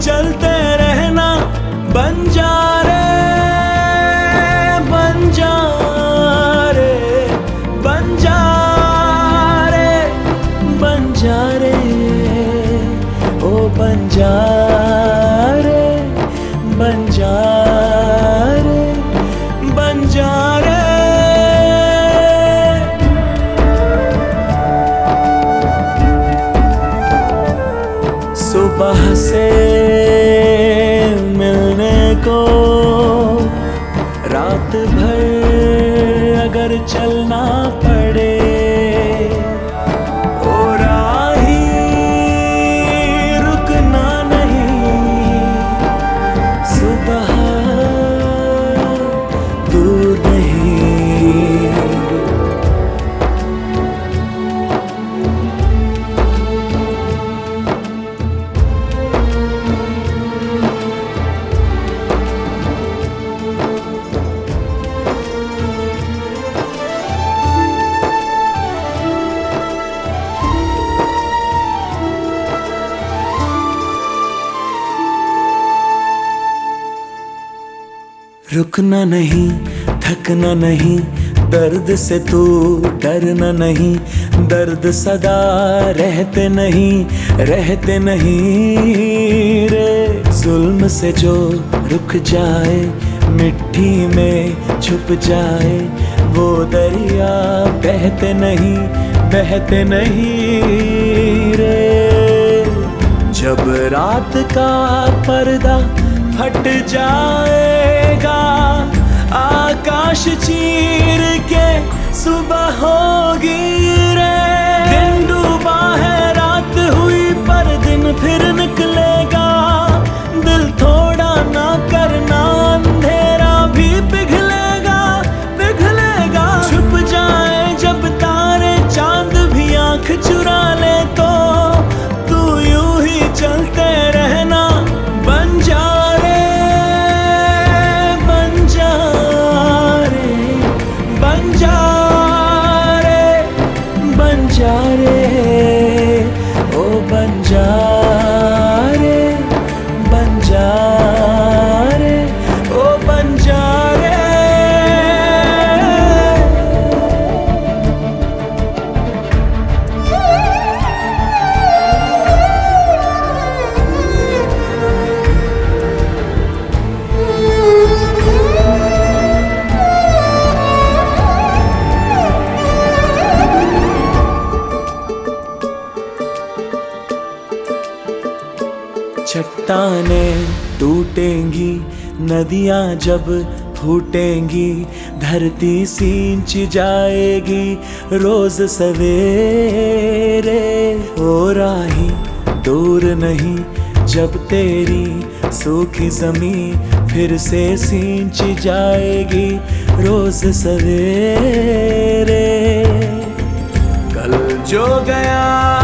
चलते रहना। बन जा रे, बन जा रे, बन जा रे, बन जा रे, ओ बन जा रे, बन जा रे, बन जा रे। सुबह से मिलने को रात भर अगर चलना पड़े, ओ राही रुकना नहीं, सुबह दूर नहीं। रुकना नहीं, थकना नहीं, दर्द से तू डरना नहीं। दर्द सदा रहते नहीं, रहते नहीं रे। जुल्म से जो रुक जाए, मिट्टी में छुप जाए, वो दरिया बहते नहीं, बहते नहीं रे। जब रात का पर्दा फट जाएगा, आकाश चीर के सुबह होगी रे। दिन डूबा है, रात हुई, पर दिन फिर निकलेगा। दिल थोड़ा ना करना, अंधेरा भी पिघलेगा, पिघलेगा। छुप जाए जब तारे, चांद भी आंख चुरा ले, तो तू यूं ही चलते रहना। बन जा रे, बन जा रे, बन जा रे, बन जा रे, ओ बन जा रे, बन जा रे, ओ बन जा रे। चट्टानें टूटेंगी, नदियां जब फूटेंगी, धरती सींच जाएगी रोज सवेरे। ओ राही दूर नहीं, जब तेरी सूखी जमीन फिर से सींच जाएगी रोज सवेरे। कल जो गया